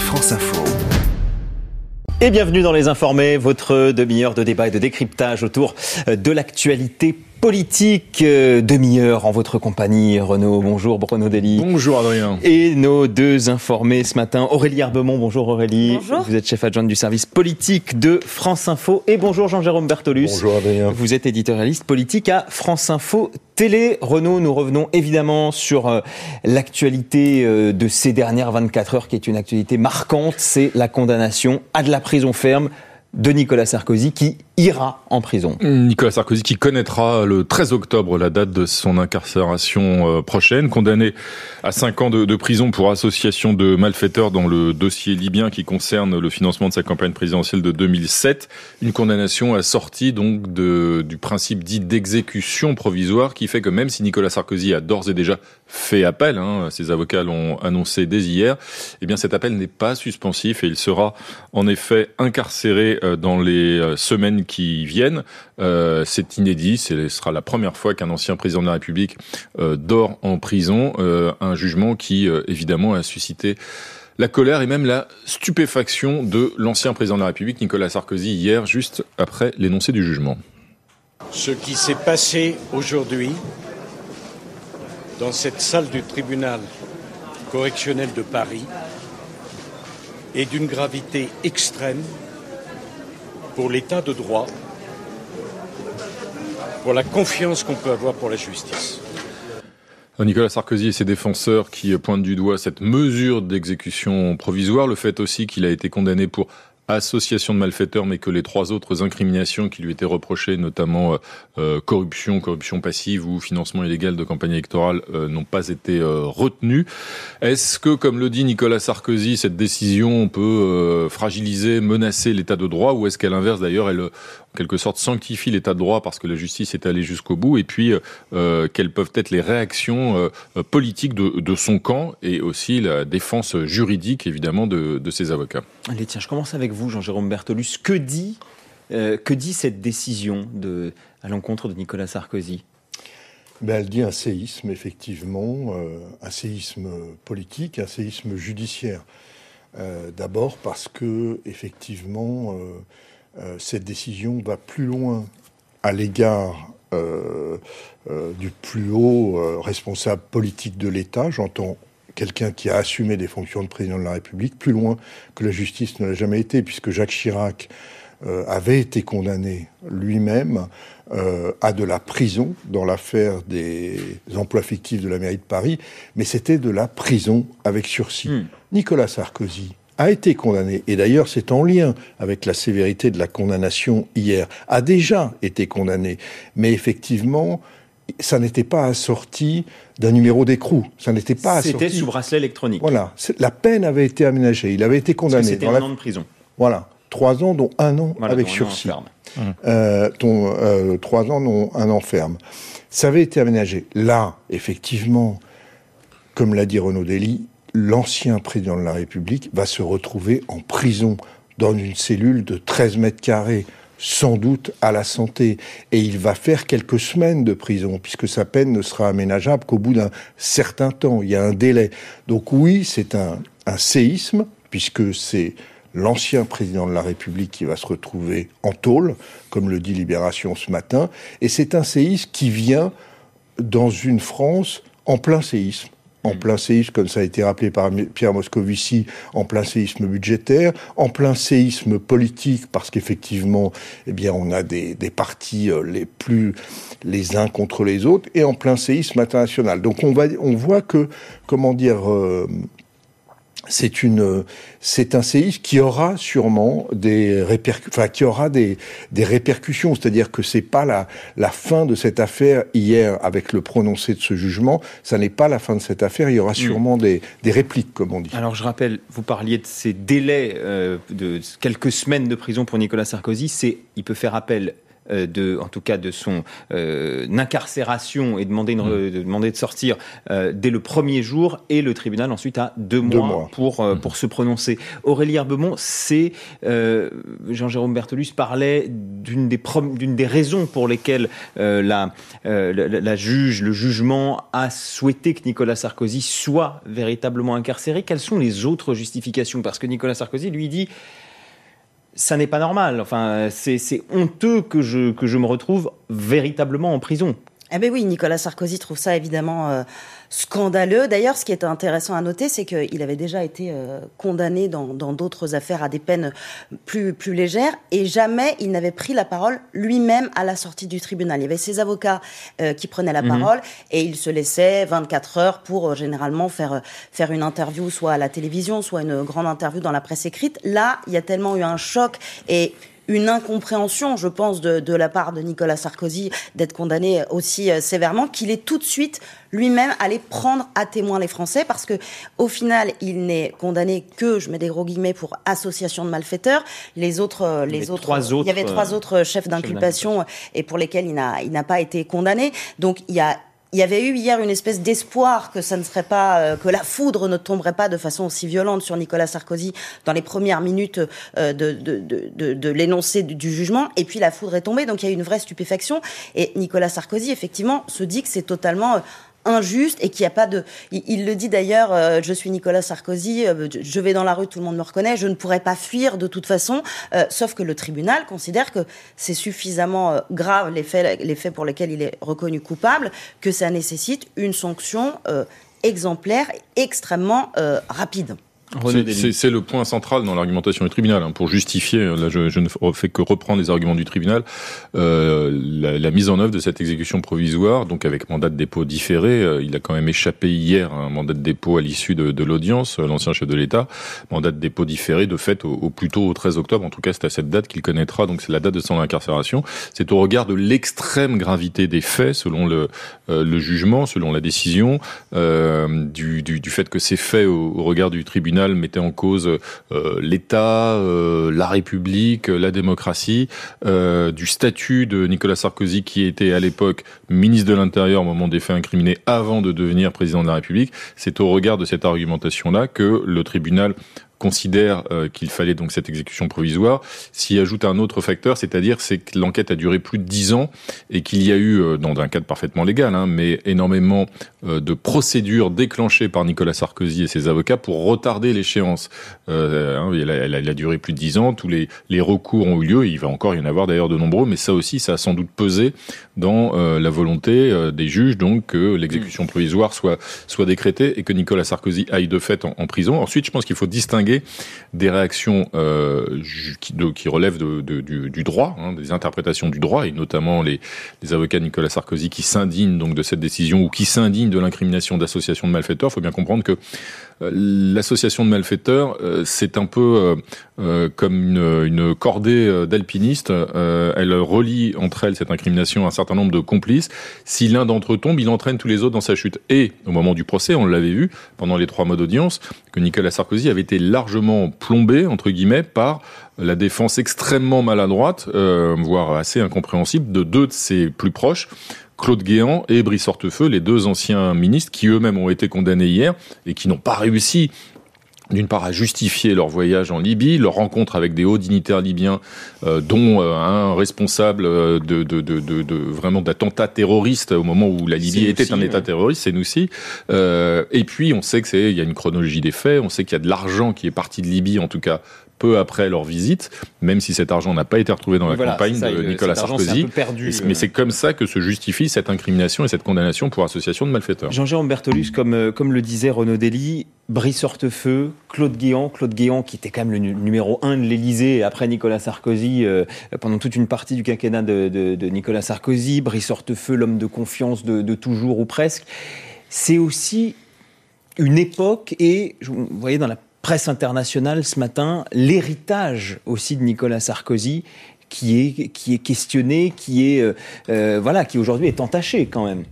France Info. Et bienvenue dans Les Informés, votre demi-heure de débat et de décryptage autour de l'actualité politique. Demi-heure en votre compagnie, Renaud. Bonjour, Bruno Dely. Bonjour, Adrien. Et nos deux informés ce matin, Aurélie Herbemont. Bonjour, Aurélie. Bonjour. Vous êtes chef adjointe du service politique de France Info. Et bonjour, Jean-Jérôme Bertolus. Bonjour, Adrien. Vous êtes éditorialiste politique à France Info Télé. Renaud, nous revenons évidemment sur l'actualité de ces dernières 24 heures, qui est une actualité marquante. C'est la condamnation à de la prison ferme de Nicolas Sarkozy, qui ira en prison. Nicolas Sarkozy qui connaîtra le 13 octobre la date de son incarcération prochaine, condamné à 5 ans de prison pour association de malfaiteurs dans le dossier libyen qui concerne le financement de sa campagne présidentielle de 2007. Une condamnation assortie donc du principe dit d'exécution provisoire qui fait que même si Nicolas Sarkozy a d'ores et déjà fait appel, ses avocats l'ont annoncé dès hier, eh bien cet appel n'est pas suspensif et il sera en effet incarcéré dans les semaines qui viennent. C'est inédit, ce sera la première fois qu'un ancien président de la République dort en prison, un jugement qui évidemment a suscité la colère et même la stupéfaction de l'ancien président de la République, Nicolas Sarkozy, hier, juste après l'énoncé du jugement. Ce qui s'est passé aujourd'hui dans cette salle du tribunal correctionnel de Paris est d'une gravité extrême pour l'état de droit, pour la confiance qu'on peut avoir pour la justice. Nicolas Sarkozy et ses défenseurs qui pointent du doigt cette mesure d'exécution provisoire, le fait aussi qu'il a été condamné pour association de malfaiteurs, mais que les 3 autres incriminations qui lui étaient reprochées, notamment corruption passive ou financement illégal de campagne électorale, n'ont pas été retenues. Est-ce que, comme le dit Nicolas Sarkozy, cette décision peut fragiliser, menacer l'état de droit, ou est-ce qu'à l'inverse, d'ailleurs, elle, en quelque sorte, sanctifie l'état de droit parce que la justice est allée jusqu'au bout, et puis quelles peuvent être les réactions politiques de son camp, et aussi la défense juridique, évidemment, de ses avocats? Allez, tiens, je commence avec vous, Jean-Jérôme Bertolus. Que dit cette décision à l'encontre de Nicolas Sarkozy ? Elle dit un séisme, effectivement, un séisme politique, un séisme judiciaire. D'abord parce que, effectivement, cette décision va plus loin à l'égard du plus haut responsable politique de l'État, j'entends quelqu'un qui a assumé des fonctions de président de la République, plus loin que la justice ne l'a jamais été, puisque Jacques Chirac avait été condamné lui-même à de la prison dans l'affaire des emplois fictifs de la mairie de Paris, mais c'était de la prison avec sursis. Nicolas Sarkozy a été condamné, et d'ailleurs c'est en lien avec la sévérité de la condamnation hier, a déjà été condamné, mais effectivement, ça n'était pas assorti d'un numéro d'écrou. Ça n'était pas assorti. C'était sous bracelet électronique. Voilà. La peine avait été aménagée. Il avait été condamné. C'était un an de prison. Voilà. 3 ans, dont 1 an avec sursis. 3 ans, dont 1 an ferme. Ça avait été aménagé. Là, effectivement, comme l'a dit Renaud Dely, l'ancien président de la République va se retrouver en prison dans une cellule de 13 mètres carrés, sans doute à la santé. Et il va faire quelques semaines de prison, puisque sa peine ne sera aménageable qu'au bout d'un certain temps. Il y a un délai. Donc oui, c'est un séisme, puisque c'est l'ancien président de la République qui va se retrouver en tôle, comme le dit Libération ce matin. Et c'est un séisme qui vient dans une France en plein séisme. En plein séisme, comme ça a été rappelé par Pierre Moscovici, en plein séisme budgétaire, en plein séisme politique, parce qu'effectivement, eh bien, on a des partis les uns contre les autres, et en plein séisme international. Donc on voit que, c'est un séisme qui aura sûrement des répercussions. C'est-à-dire que c'est pas la fin de cette affaire hier avec le prononcé de ce jugement. Ça n'est pas la fin de cette affaire. Il y aura sûrement des répliques, comme on dit. Alors je rappelle, vous parliez de ces délais de quelques semaines de prison pour Nicolas Sarkozy. Il peut faire appel en tout cas de son incarcération et demander de sortir dès le premier jour, et le tribunal ensuite a 2 mois pour se prononcer. Aurélie Herbemont, Jean-Jérôme Bertolus parlait d'une des raisons pour lesquelles le jugement a souhaité que Nicolas Sarkozy soit véritablement incarcéré. Quelles sont les autres justifications ? Parce que Nicolas Sarkozy, lui, dit ça n'est pas normal. Enfin, c'est honteux que je me retrouve véritablement en prison. Eh bien oui, Nicolas Sarkozy trouve ça évidemment scandaleux. D'ailleurs, ce qui est intéressant à noter, c'est qu'il avait déjà été condamné dans d'autres affaires à des peines plus légères, et jamais il n'avait pris la parole lui-même à la sortie du tribunal. Il y avait ses avocats qui prenaient la parole, et il se laissait 24 heures pour généralement faire une interview, soit à la télévision, soit une grande interview dans la presse écrite. Là, il y a tellement eu un choc et une incompréhension, je pense, de la part de Nicolas Sarkozy d'être condamné aussi sévèrement, qu'il est tout de suite lui-même allé prendre à témoin les Français, parce que au final, il n'est condamné que, je mets des gros guillemets, pour association de malfaiteurs. Il y avait 3 autres chefs d'inculpation et pour lesquels il n'a pas été condamné. Donc il y avait eu hier une espèce d'espoir que ça ne serait pas, que la foudre ne tomberait pas de façon aussi violente sur Nicolas Sarkozy dans les premières minutes de l'énoncé du jugement. Et puis la foudre est tombée, donc il y a eu une vraie stupéfaction. Et Nicolas Sarkozy, effectivement, se dit que c'est totalement injuste et qu'il n'y a pas de... Il le dit d'ailleurs, je suis Nicolas Sarkozy, je vais dans la rue, tout le monde me reconnaît, je ne pourrais pas fuir de toute façon, sauf que le tribunal considère que c'est suffisamment grave les faits pour lesquels il est reconnu coupable, que ça nécessite une sanction exemplaire, extrêmement rapide. C'est le point central dans l'argumentation du tribunal, pour justifier, là je ne fais que reprendre les arguments du tribunal, la mise en œuvre de cette exécution provisoire, donc avec mandat de dépôt différé. Il a quand même échappé hier à un mandat de dépôt à l'issue de l'audience, l'ancien chef de l'État, mandat de dépôt différé de fait au plus tôt au 13 octobre, en tout cas c'est à cette date qu'il connaîtra, donc c'est la date de son incarcération. C'est au regard de l'extrême gravité des faits, selon le jugement, selon la décision, du fait que ces faits au regard du tribunal mettait en cause l'État, la République, la démocratie, du statut de Nicolas Sarkozy qui était à l'époque ministre de l'Intérieur au moment des faits incriminés avant de devenir président de la République. C'est au regard de cette argumentation-là que le tribunal considère qu'il fallait donc cette exécution provisoire. S'y ajoute un autre facteur, c'est que l'enquête a duré plus de 10 ans et qu'il y a eu, dans un cadre parfaitement légal, mais énormément de procédures déclenchées par Nicolas Sarkozy et ses avocats pour retarder l'échéance. Elle a duré plus de 10 ans, tous les recours ont eu lieu, il va encore y en avoir d'ailleurs de nombreux, mais ça aussi, ça a sans doute pesé dans la volonté des juges, donc que l'exécution provisoire soit décrétée et que Nicolas Sarkozy aille de fait en prison. Ensuite, je pense qu'il faut distinguer des réactions qui relèvent du droit, des interprétations du droit, et notamment les avocats de Nicolas Sarkozy qui s'indignent donc de cette décision ou qui s'indignent de l'incrimination d'association de malfaiteurs. Il faut bien comprendre que l'association de malfaiteurs, c'est un peu comme une cordée d'alpinistes. Elle relie entre elles, cette incrimination, un certain nombre de complices. Si l'un d'entre eux tombe, il entraîne tous les autres dans sa chute. Et au moment du procès, on l'avait vu pendant les 3 mois d'audience, que Nicolas Sarkozy avait été largement plombé, entre guillemets, par la défense extrêmement maladroite, voire assez incompréhensible, de 2 de ses plus proches, Claude Guéant et Brice Hortefeux, les 2 anciens ministres qui eux-mêmes ont été condamnés hier et qui n'ont pas réussi, d'une part, à justifier leur voyage en Libye, leur rencontre avec des hauts dignitaires libyens, dont un responsable vraiment d'attentats terroristes au moment où la Libye était un État terroriste, Senoussi. Et puis, on sait il y a une chronologie des faits, on sait qu'il y a de l'argent qui est parti de Libye, en tout cas peu après leur visite, même si cet argent n'a pas été retrouvé dans la campagne de Nicolas Sarkozy. Mais c'est comme ça que se justifie cette incrimination et cette condamnation pour association de malfaiteurs. Jean-Jérôme Bertolus, comme le disait Renaud Dely, Brice Hortefeux, Claude Guéant qui était quand même le numéro 1 de l'Élysée après Nicolas Sarkozy, pendant toute une partie du quinquennat de Nicolas Sarkozy, Brice Hortefeux, l'homme de confiance de toujours ou presque. C'est aussi une époque, et vous voyez dans la presse internationale ce matin, l'héritage aussi de Nicolas Sarkozy qui est questionné, qui aujourd'hui est entaché quand même.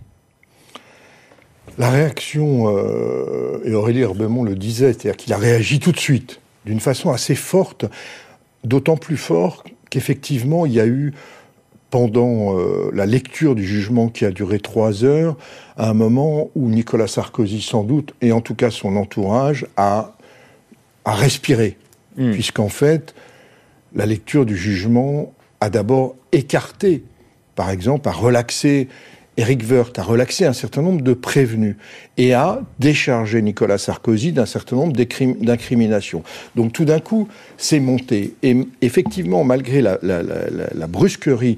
La réaction, et Aurélie Herbemont le disait, c'est-à-dire qu'il a réagi tout de suite, d'une façon assez forte, d'autant plus fort qu'effectivement il y a eu pendant la lecture du jugement qui a duré 3 heures, à un moment où Nicolas Sarkozy, sans doute, et en tout cas son entourage, a respiré. Puisqu'en fait, la lecture du jugement a d'abord écarté, par exemple, a relaxé Éric Woerth, a relaxé un certain nombre de prévenus et a déchargé Nicolas Sarkozy d'un certain nombre d'incriminations. Donc tout d'un coup, c'est monté. Et effectivement, malgré la brusquerie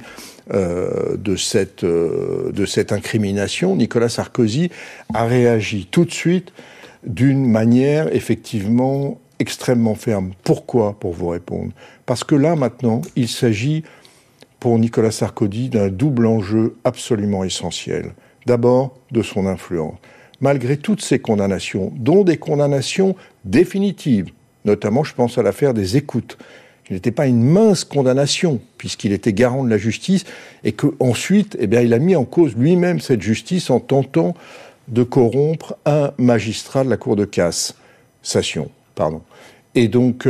de cette incrimination, Nicolas Sarkozy a réagi tout de suite d'une manière effectivement extrêmement ferme. Pourquoi ? Pour vous répondre. Parce que là, maintenant, il s'agit pour Nicolas Sarkozy d'un double enjeu absolument essentiel. D'abord, de son influence. Malgré toutes ces condamnations, dont des condamnations définitives, notamment je pense à l'affaire des écoutes, qui n'était pas une mince condamnation, puisqu'il était garant de la justice, et qu'ensuite, il a mis en cause lui-même cette justice en tentant de corrompre un magistrat de la Cour de cassation. Et donc,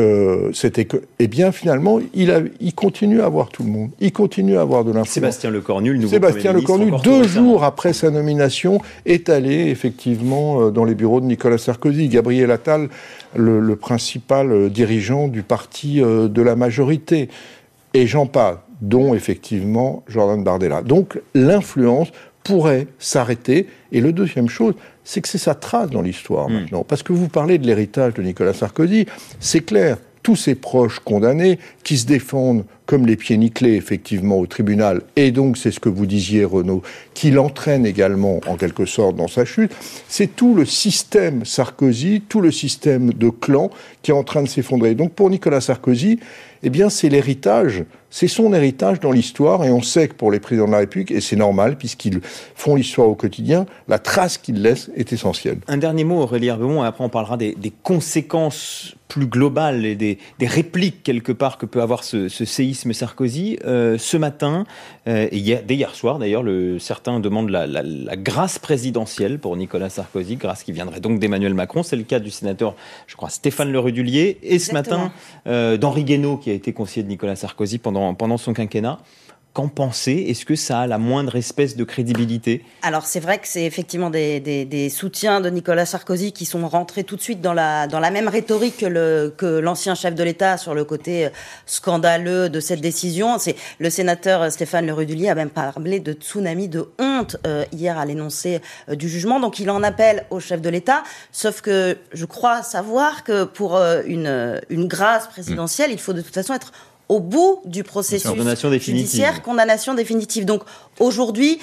finalement, il continue à avoir tout le monde. Il continue à avoir de l'influence. Sébastien Lecornu, le nouveau Sébastien Lecornu, 2 jours après sa nomination, est allé effectivement dans les bureaux de Nicolas Sarkozy. Gabriel Attal, le principal dirigeant du parti de la majorité. Et j'en passe, dont effectivement Jordan Bardella. Donc, l'influence pourrait s'arrêter. Et le deuxième chose, c'est que c'est sa trace dans l'histoire maintenant. Parce que vous parlez de l'héritage de Nicolas Sarkozy, c'est clair, tous ses proches condamnés qui se défendent comme les pieds nickelés effectivement au tribunal, et donc c'est ce que vous disiez Renaud, qui l'entraîne également en quelque sorte dans sa chute, c'est tout le système Sarkozy, tout le système de clan qui est en train de s'effondrer. Donc pour Nicolas Sarkozy, c'est l'héritage, c'est son héritage dans l'histoire, et on sait que pour les présidents de la République, et c'est normal puisqu'ils font l'histoire au quotidien, la trace qu'ils laissent est essentielle. Un dernier mot, Aurélie Herbemont, et après on parlera des conséquences plus globales et des répliques quelque part que peut avoir ce séisme Sarkozy. Ce matin, dès hier soir d'ailleurs, certains demandent la grâce présidentielle pour Nicolas Sarkozy, grâce qui viendrait donc d'Emmanuel Macron. C'est le cas du sénateur, je crois, Stéphane Le Rudulier, et ce matin d'Henri Guénaud, qui a été conseiller de Nicolas Sarkozy pendant son quinquennat. Qu'en pensez ? Est-ce que ça a la moindre espèce de crédibilité ? Alors c'est vrai que c'est effectivement des soutiens de Nicolas Sarkozy qui sont rentrés tout de suite dans la même rhétorique que l'ancien chef de l'État sur le côté scandaleux de cette décision. C'est le sénateur Stéphane Le Rudulier a même parlé de tsunami de honte hier à l'énoncé du jugement. Donc il en appelle au chef de l'État. Sauf que je crois savoir que pour une grâce présidentielle, il faut de toute façon être au bout du processus judiciaire, condamnation définitive. Donc aujourd'hui,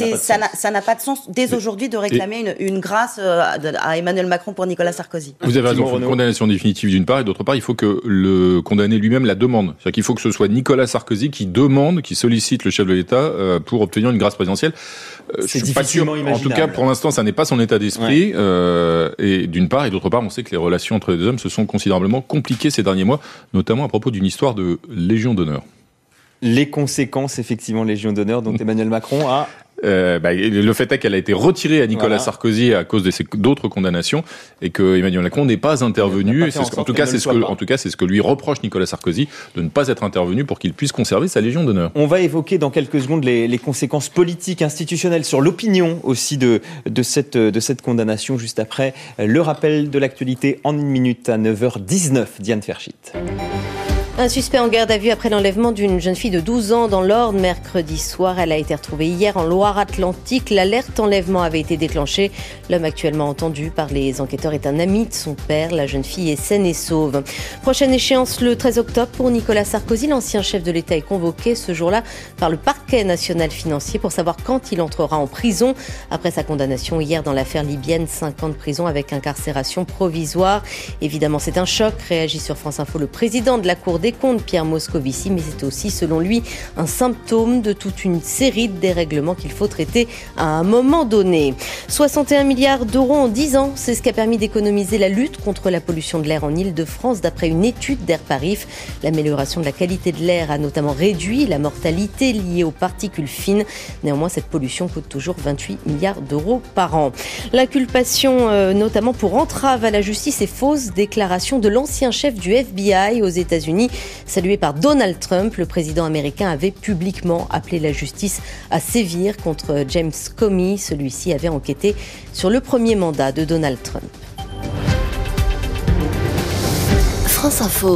ça n'a pas de sens dès aujourd'hui de réclamer une grâce à Emmanuel Macron pour Nicolas Sarkozy. Vous avez raison, une condamnation définitive d'une part, et d'autre part, il faut que le condamné lui-même la demande. C'est-à-dire qu'il faut que ce soit Nicolas Sarkozy qui sollicite le chef de l'État pour obtenir une grâce présidentielle. C'est difficilement imaginable. En tout cas, pour l'instant, ça n'est pas son état d'esprit. Et d'une part, et d'autre part, on sait que les relations entre les deux hommes se sont considérablement compliquées ces derniers mois, notamment à propos d'une histoire de Légion d'honneur. Les conséquences, effectivement, Légion d'honneur dont Emmanuel Macron a... le fait est qu'elle a été retirée à Nicolas Sarkozy à cause d'autres condamnations, et que Emmanuel Macron n'est pas intervenu. En tout cas, c'est ce que lui reproche Nicolas Sarkozy, de ne pas être intervenu pour qu'il puisse conserver sa Légion d'honneur. On va évoquer dans quelques secondes les conséquences politiques, institutionnelles, sur l'opinion aussi de cette condamnation, juste après le rappel de l'actualité en 1 minute à 9h19. Diane Ferchit. Un suspect en garde à vue après l'enlèvement d'une jeune fille de 12 ans dans l'Orne mercredi soir. Elle a été retrouvée hier en Loire-Atlantique. L'alerte enlèvement avait été déclenchée. L'homme actuellement entendu par les enquêteurs est un ami de son père. La jeune fille est saine et sauve. Prochaine échéance le 13 octobre pour Nicolas Sarkozy. L'ancien chef de l'État est convoqué ce jour-là par le parquet national financier pour savoir quand il entrera en prison. Après sa condamnation hier dans l'affaire libyenne, 5 ans de prison avec incarcération provisoire. Évidemment, c'est un choc, réagit sur France Info le président de la Cour des comptes, Pierre Moscovici, mais c'est aussi, selon lui, un symptôme de toute une série de dérèglements qu'il faut traiter à un moment donné. 61 milliards d'euros en 10 ans, c'est ce qui a permis d'économiser la lutte contre la pollution de l'air en Île-de-France, d'après une étude d'Airparif. L'amélioration de la qualité de l'air a notamment réduit la mortalité liée aux particules fines. Néanmoins, cette pollution coûte toujours 28 milliards d'euros par an. L'inculpation, notamment pour entrave à la justice et fausse déclaration de l'ancien chef du FBI aux États-Unis. salué par Donald Trump. Le président américain avait publiquement appelé la justice à sévir contre James Comey. Celui-ci avait enquêté sur le premier mandat de Donald Trump. France Info.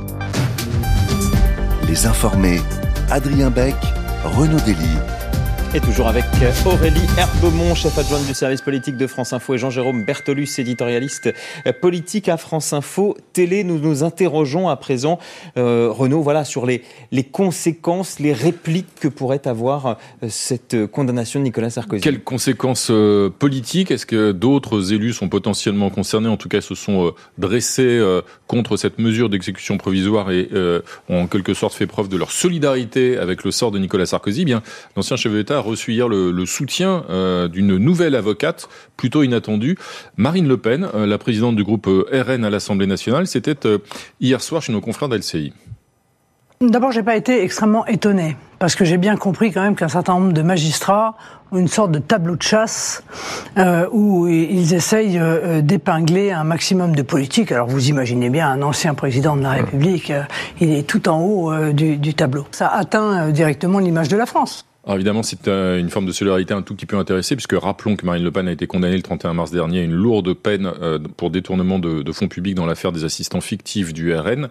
Les informés, Adrien Beck, Renaud Dély. Et toujours avec Aurélie Herbemont, chef adjointe du service politique de France Info, et Jean-Jérôme Bertolus, éditorialiste politique à France Info Télé. Nous nous interrogeons à présent, Renaud, sur les conséquences, les répliques que pourrait avoir cette condamnation de Nicolas Sarkozy. Quelles conséquences politiques ? Est-ce que d'autres élus sont potentiellement concernés ? En tout cas, se sont dressés contre cette mesure d'exécution provisoire et ont en quelque sorte fait preuve de leur solidarité avec le sort de Nicolas Sarkozy. Bien, l'ancien chef de l'État a reçu hier le soutien d'une nouvelle avocate plutôt inattendue, Marine Le Pen, la présidente du groupe RN à l'Assemblée nationale. C'était hier soir chez nos confrères d'LCI. D'abord, j'ai pas été extrêmement étonné, parce que j'ai bien compris quand même qu'un certain nombre de magistrats ont une sorte de tableau de chasse où ils essayent d'épingler un maximum de politiques. Alors vous imaginez bien, un ancien président de la République, il est tout en haut du tableau. Ça atteint directement l'image de la France. Alors évidemment, c'est une forme de solidarité un tout petit peu intéressée, puisque rappelons que Marine Le Pen a été condamnée le 31 mars dernier à une lourde peine pour détournement de fonds publics dans l'affaire des assistants fictifs du RN,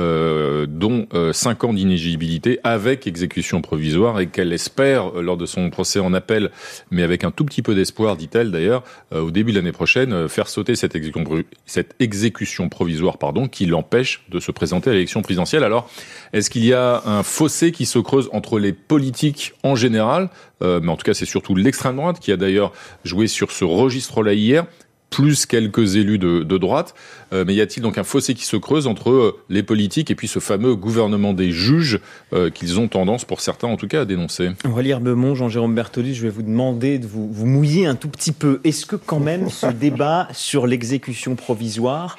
dont 5 ans d'inéligibilité avec exécution provisoire, et qu'elle espère, lors de son procès en appel, mais avec un tout petit peu d'espoir, dit-elle d'ailleurs, au début de l'année prochaine, faire sauter cette exécution provisoire, qui l'empêche de se présenter à l'élection présidentielle. Alors, est-ce qu'il y a un fossé qui se creuse entre les politiques en général, mais en tout cas c'est surtout l'extrême droite qui a d'ailleurs joué sur ce registre-là hier, plus quelques élus de droite, mais y a-t-il donc un fossé qui se creuse entre les politiques et puis ce fameux gouvernement des juges qu'ils ont tendance, pour certains en tout cas, à dénoncer? Aurélie Herbemont, Jean-Jérôme Bertolus, je vais vous demander de vous mouiller un tout petit peu. Est-ce que quand même ce débat sur l'exécution provisoire,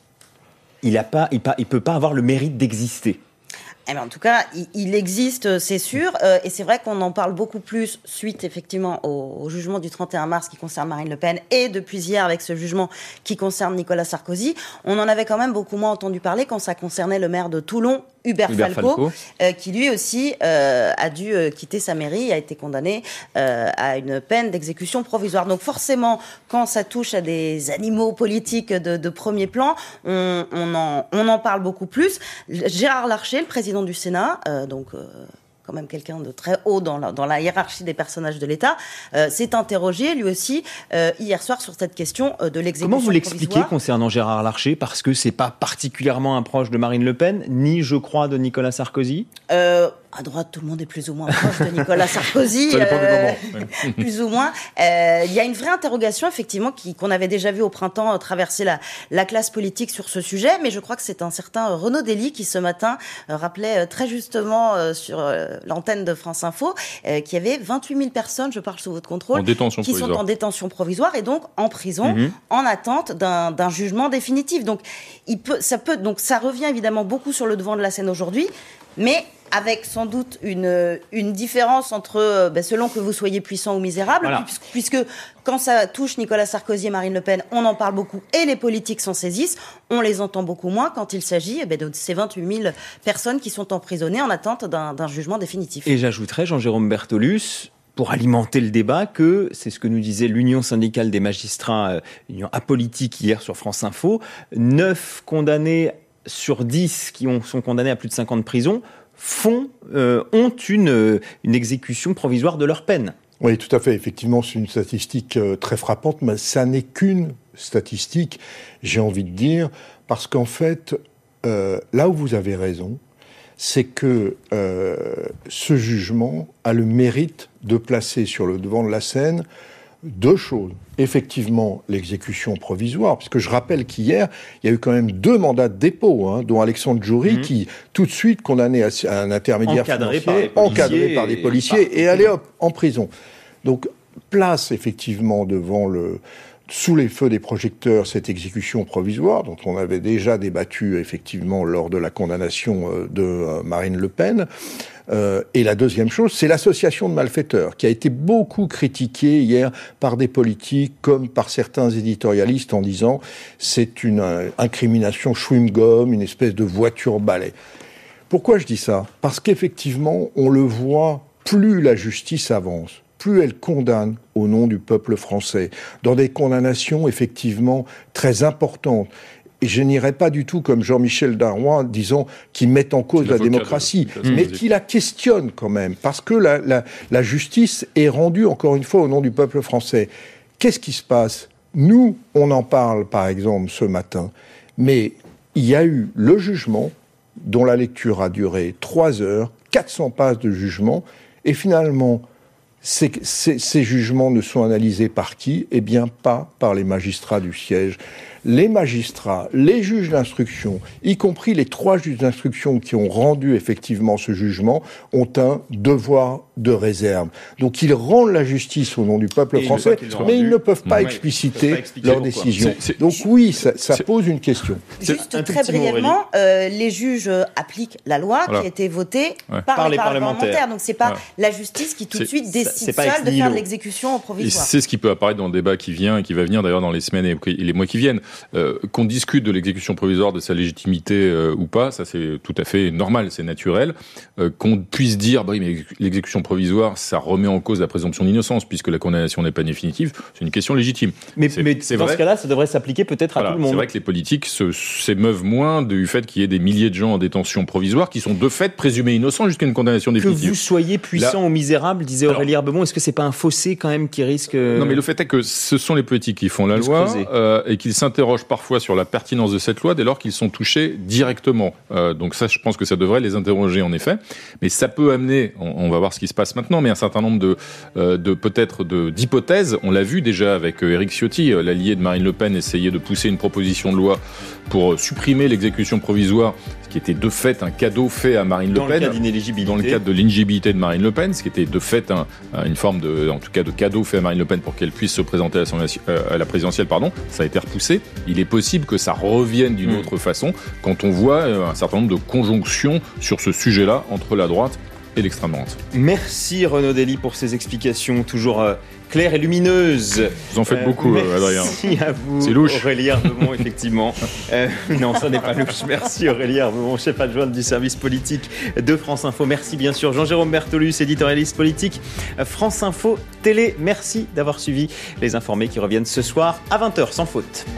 il peut pas avoir le mérite d'exister? Eh bien, en tout cas, il existe, c'est sûr, et c'est vrai qu'on en parle beaucoup plus suite effectivement au jugement du 31 mars qui concerne Marine Le Pen, et depuis hier avec ce jugement qui concerne Nicolas Sarkozy. On en avait quand même beaucoup moins entendu parler quand ça concernait le maire de Toulon, Hubert Falco. Qui lui aussi a dû quitter sa mairie, a été condamné à une peine d'exécution provisoire. Donc forcément, quand ça touche à des animaux politiques de premier plan, on en parle beaucoup plus. Gérard Larcher, le président du Sénat, quand même quelqu'un de très haut dans la hiérarchie des personnages de l'État, s'est interrogé lui aussi hier soir sur cette question de l'exécution provisoire. Comment vous l'expliquez concernant Gérard Larcher? Parce que c'est pas particulièrement un proche de Marine Le Pen, ni je crois de Nicolas Sarkozy. À droite, tout le monde est plus ou moins proche de Nicolas Sarkozy. Ça dépend du moment. Plus ou moins. Il y a une vraie interrogation, effectivement, qu'on avait déjà vu au printemps traverser la classe politique sur ce sujet, mais je crois que c'est un certain Renaud Dély qui, ce matin, rappelait très justement sur l'antenne de France Info qu'il y avait 28 000 personnes, je parle sous votre contrôle, qui sont en détention provisoire et donc en prison, en attente d'un jugement définitif. Donc, ça revient évidemment beaucoup sur le devant de la scène aujourd'hui, mais avec sans doute une différence entre, selon que vous soyez puissant ou misérable, voilà. Puisque quand ça touche Nicolas Sarkozy et Marine Le Pen, on en parle beaucoup et les politiques s'en saisissent. On les entend beaucoup moins quand il s'agit de ces 28 000 personnes qui sont emprisonnées en attente d'un jugement définitif. Et j'ajouterais, Jean-Jérôme Bertolus, pour alimenter le débat, que c'est ce que nous disait l'Union syndicale des magistrats, Union apolitique hier sur France Info, 9 condamnés sur 10 qui sont condamnés à plus de 5 ans de prison ont une exécution provisoire de leur peine. Oui, tout à fait. Effectivement, c'est une statistique très frappante, mais ça n'est qu'une statistique, j'ai envie de dire, parce qu'en fait, là où vous avez raison, c'est que ce jugement a le mérite de placer sur le devant de la scène deux choses. Effectivement, l'exécution provisoire, puisque je rappelle qu'hier, il y a eu quand même 2 mandats de dépôt, dont Alexandre Djouri, qui, tout de suite, condamné à un intermédiaire financier, encadré par des policiers, et allé hop, en prison. Donc, place, effectivement, sous les feux des projecteurs, cette exécution provisoire, dont on avait déjà débattu, effectivement, lors de la condamnation de Marine Le Pen. Et la deuxième chose, c'est l'association de malfaiteurs, qui a été beaucoup critiquée hier par des politiques comme par certains éditorialistes en disant c'est une incrimination chewing-gum, une espèce de voiture-balai. Pourquoi je dis ça ? Parce qu'effectivement, on le voit, plus la justice avance, plus elle condamne au nom du peuple français, dans des condamnations effectivement très importantes. Et je n'irai pas du tout comme Jean-Michel Darrois, disons, qui met en cause la démocratie, mais qui la questionne quand même, parce que la justice est rendue, encore une fois, au nom du peuple français. Qu'est-ce qui se passe ? Nous, on en parle, par exemple, ce matin, mais il y a eu le jugement, dont la lecture a duré 3 heures, 400 pages de jugement, et finalement, ces jugements ne sont analysés par qui ? Eh bien, pas par les magistrats du siège. Les magistrats, les juges d'instruction, y compris les 3 juges d'instruction qui ont rendu effectivement ce jugement, ont un devoir de réserve. Donc ils rendent la justice au nom du peuple français, mais ils ne peuvent pas expliciter leur décision. Donc oui, ça pose une question. Juste très brièvement, les juges appliquent la loi qui a été votée par les parlementaires. Donc c'est pas la justice qui tout de suite décide seule de faire de l'exécution provisoire. Et c'est ce qui peut apparaître dans le débat qui vient et qui va venir d'ailleurs dans les semaines et les mois qui viennent. Qu'on discute de l'exécution provisoire, de sa légitimité ou pas, ça c'est tout à fait normal, c'est naturel. Qu'on puisse dire, bah oui, mais l'exécution provisoire, ça remet en cause la présomption d'innocence, puisque la condamnation n'est pas définitive, c'est une question légitime. Mais dans ce cas-là, ça devrait s'appliquer peut-être à tout le monde. C'est vrai que les politiques s'émeuvent moins du fait qu'il y ait des milliers de gens en détention provisoire qui sont de fait présumés innocents jusqu'à une condamnation définitive. Que vous soyez puissant ou misérable, disait Aurélie Herbemont, est-ce que c'est pas un fossé quand même qui risque... Non, mais le fait est que ce sont les politiques qui font la loi et qu'ils s'interrogent parfois sur la pertinence de cette loi dès lors qu'ils sont touchés directement. Donc ça, je pense que ça devrait les interroger en effet. Mais ça peut amener, on va voir ce qui se passe maintenant, mais un certain nombre d'hypothèses. On l'a vu déjà avec Éric Ciotti, l'allié de Marine Le Pen, essayer de pousser une proposition de loi pour supprimer l'exécution provisoire, ce qui était de fait un cadeau fait à Marine Le Pen. Dans le cadre de l'inéligibilité de Marine Le Pen, ce qui était de fait une forme en tout cas de cadeau fait à Marine Le Pen pour qu'elle puisse se présenter à la présidentielle, ça a été repoussé. Il est possible que ça revienne d'une autre façon quand on voit un certain nombre de conjonctions sur ce sujet-là entre la droite et l'extrême droite. Merci Renaud Dely pour ces explications toujours claires et lumineuses. Vous en faites beaucoup, Adrien. Merci à vous, c'est louche. Aurélie Herbemont, effectivement. Non, ça n'est pas louche. Merci Aurélie Herbemont, chef adjointe du service politique de France Info. Merci bien sûr Jean-Jérôme Bertolus, éditorialiste politique France Info Télé. Merci d'avoir suivi les informés qui reviennent ce soir à 20h sans faute.